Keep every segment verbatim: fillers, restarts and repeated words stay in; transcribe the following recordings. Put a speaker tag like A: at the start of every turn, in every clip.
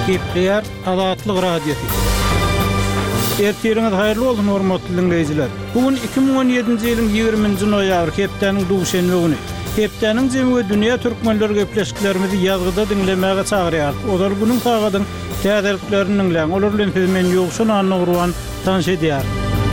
A: Gepler Azatlyk Radiosu. Ertiriniz hayırlı olsun hormatly dinleyijiler. Bugün iki bin on ýedinji ýylyň ýygrimiňji noýabr hepdeniň duşenbe güni. Hepdeniň jemy dünýä türkmenleri gepleşiklerimizi ýazgyda dinlemäge çagyrýar. Olar bunyň tagadyň täzeliklerini dinleň. Olar bilen men ýokşun anny gurwan tanış edýär.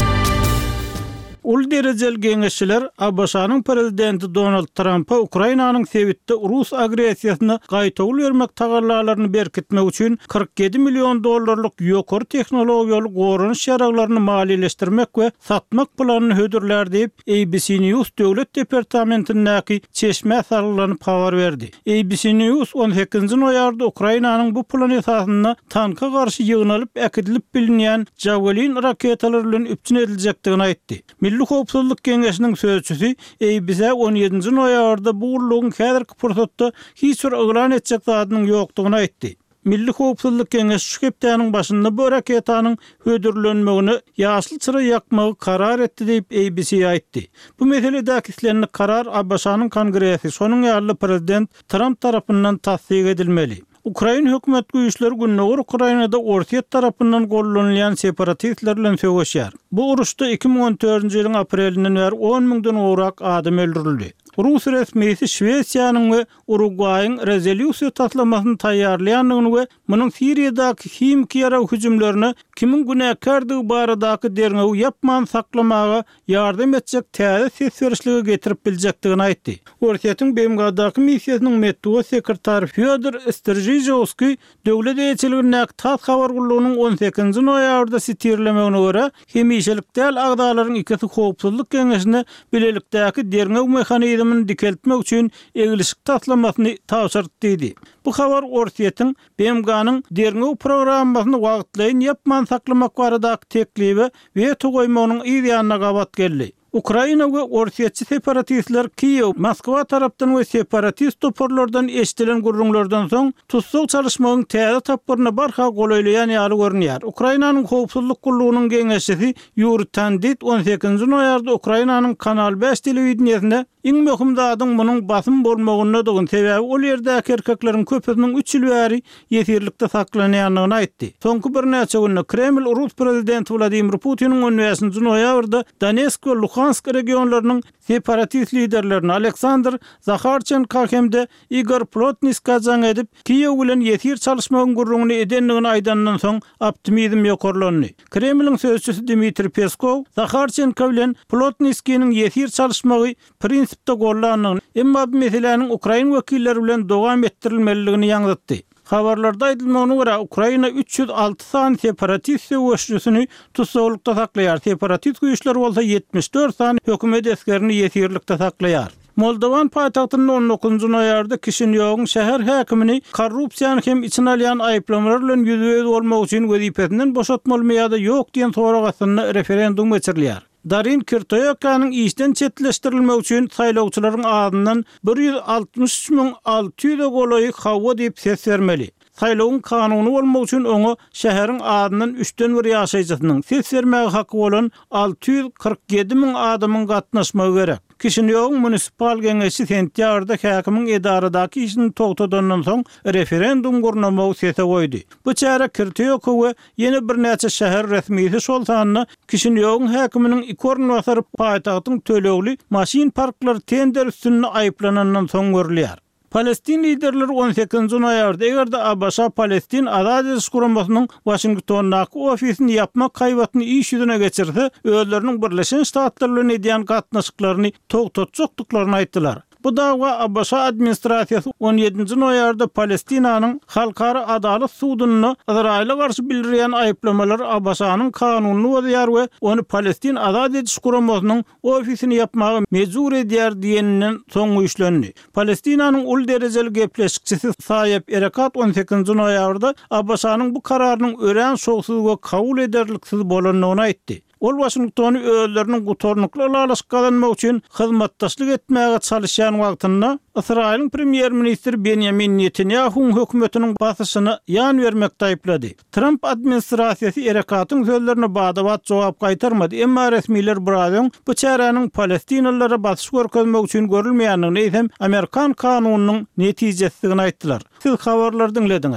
A: Ul derejeli geňeşçiler A B S-nyň prezidenti Donald Trump'a Ukrainanyň sebitde Rus agresiýasyny gaýtagyl bermek tagarlalaryny berkitmek üçin kırk yedi milyon dollarlyk ýokary tehnologiýaly goranyş ýaraglaryny maliýeleşdirmek we satmak planyny hödürler diýip A B C News döwlet departamentiniňki çeşme sarlanyp habar berdi. A B C News on sekizinji noýabrda Ukrainanyň bu plan esasyny tanka garşy ýygnalyp äkidilip bilinýän Javelin raketalary bilen üpçün ediljekdigini aýtdy. Milli Howpsuzlyk Geňeşiniň sözçüsi A B C on ýedinji noýabrda bu urlugyň häzirki pursatda hiç bir yglan etjek zadynyň ýokdugyny aýtdy. Milli Howpsuzlyk Geňeşi şüpetiniň başynda bu raketanyň hödürlenmegini ýaşyl çyra ýakmagy karar etdi diýip A B C aýtdy. Bu meseledäki islenli karar A B S-nyň kongresi, şonuň ýaly prezident Trump tarapyndan tasdik edilmeli. Ukraina hökümet güýçleri günnäger Ukrainada Ortiýet tarapyndan gollanýan separatistler bilen söwüşýär. Bu uruşda iki bin on dördünji ýylyň aprelinden bäri on miňden owrak adam öldürildi. Rus resmisi Şwesiýanyň we Uruguay'yň rezolýusiýa taslamasyny taýýarlaýanlygyny we munyň Siriýadaky himki ýara hüjümlerini kimin günäkärdigi baradaky derňew ýapman saklamaga ýardam etjek täze ses berişlige getirip biljekdigini aýtdy. Ortiýetiň B M G-daky missiýasynyň metdugy sekretary Fyodor Strizhowski döwlet elçiligine tat habar gullugynyň on sekizinji noýabrda sitirlemegine görä hemişelik däl agdalaryň ikisi Howpsuzlyk Geňeşine bilelikdäki derňew mehanizmini dikeltmek üçin egilişik taslamasyny tawsyrdy diýdi. Bu habar Ortiýetiň B M G-nyň derňew programmasyny wagtlaýyn ýapman saklamak baradaky teklibi we togoýmagynyň ýa-ýanyna gabat geldi. Ukraina we Ortiýetçi separatistler Kiýew, Moskwa tarapdan we separatist toporlardan eşdilen gurrunlardan soň tutsak çalışmagyň täze tapyryna barha golaýlaýan ýaly görünýär. Ukrainanyň Howpsuzlyk gullugynyň geňeşçisi Yuri Tandit on sekizinji noýabrda Ukrainanyň Kanal beş telewizionyasynda iň möhüm zadyň munyň basym bolmagyna dogyn sebäbi ol ýerdäki erkekleriň köpüsiniň üç ýyl bäri ýetirlikde saklanýanlygyny aýtdy. Soňky bir näçe günde Kreml Rus prezidenti Vladimir Putiniň on beşinji noýabrda Donetsk we Luhansk regionlarynyň separatist liderlerini Aleksandr Zakharchenko hemde Igor Plotniska jaň edip Kiýew bilen ýetir çalışmagyň gurrugyny edenligini aýdandan soň optimizm ýokarlandy. Kremliň sözçüsi Dmitri Peskov Zakharchenko bilen Plotniskiň ýetir çalışmagy prinsipde gollanýany, emma bu meseleniň Ukraina wekilleri bilen dowam etdirilmeligini ýaňlatdy. Habarlarda aýdylmagyna görä Ukraina üç ýüz alty san separatist söwüşçüsini tutsaklykda saklaýar. Separatist güýçler bolsa yetmiş dört san hökümet eskerini ýetirlikde saklaýar. Moldovan paýtagtynyň on dokuzunji noýabrda Kişinýowyň şäher häkimini korrupsiýany hem içine alýan aýplamlar bilen ýüzüňiz bolmak üçin wezipesinden boşatmaly ýa-da ýok diýen soragasyny referendum geçirilýär. Darin Kirtoyokanyň işden çetleşdirilmek üçin saýlawçylaryň adyndan bir ýüz altmış üç miň alty ýüz golaýy hawa diýip ses bermeli. Saýlawyň kanuny bolmak üçin oňa şäheriň adyndan üçden bir ýaşaýjysynyň ses bermäge haky bolan alty ýüz kırk ýedi miň adamyň gatnaşmagy gerek. Kişinýowyň munisipal geňeşi sentýabrda häkimiň edaradaky işini togtadandan soň referendum gurnamagy sese goýdy. Bu çäre Kirtoyok we ýene bir näçe şäher resmisi şol sanyny Kişinýowyň häkiminiň ikorny basaryp paýtagtyň tölegli maşin parklary tender üstünde aýplanandan soň görülýär. Palestin liderleri on sekizinji noýabrda egerde A B S Palestin azad ediş guramasynyň Washingtondaky ofisini ýapmak kaýbatyny iş ýüzüne geçirse, özleriniň Birleşen Ştatlar bilen edýän gatnaşyklaryny togtatjakdyklaryny aýtdylar. Bu dawa A B S administrasiýasy on ýedinji noýabrda Palestinanyň Halkara Adalet Sudynyna Izraila garşy bildirýän aýplamalar A B S-nyň kanunyny bozýar we onu Palestin azad ediş guramasynyň ofisini ýapmagy mejbur edýär diýeninden soň güýçlendi. Palestinanyň ul derejeli gepleşikçisi Sayep Erekat on sekizinji noýabrda A B S-nyň bu kararynyň ören şogsuz we kabul ederliksiz bolanyny aýtdy. Ol Washingtony özleriniň gutornukly alaşyk üçin hyzmatdaşlyk etmäge çalışýan wagtynda Israýlyň premier ministri Benjamin Netanyahu'nun hökümetiniň basyşyny ýan bermekde aýplady. Trump administrasiýasy Erekatyň sözlerine badabat jogap gaýtarmady, emma resmiler buradan bu çäräniň Palestinalylara basyş görkezmek üçin görülmeýändigini hem Amerikan kanunynyň netijesini aýtdylar. Siz habarlardan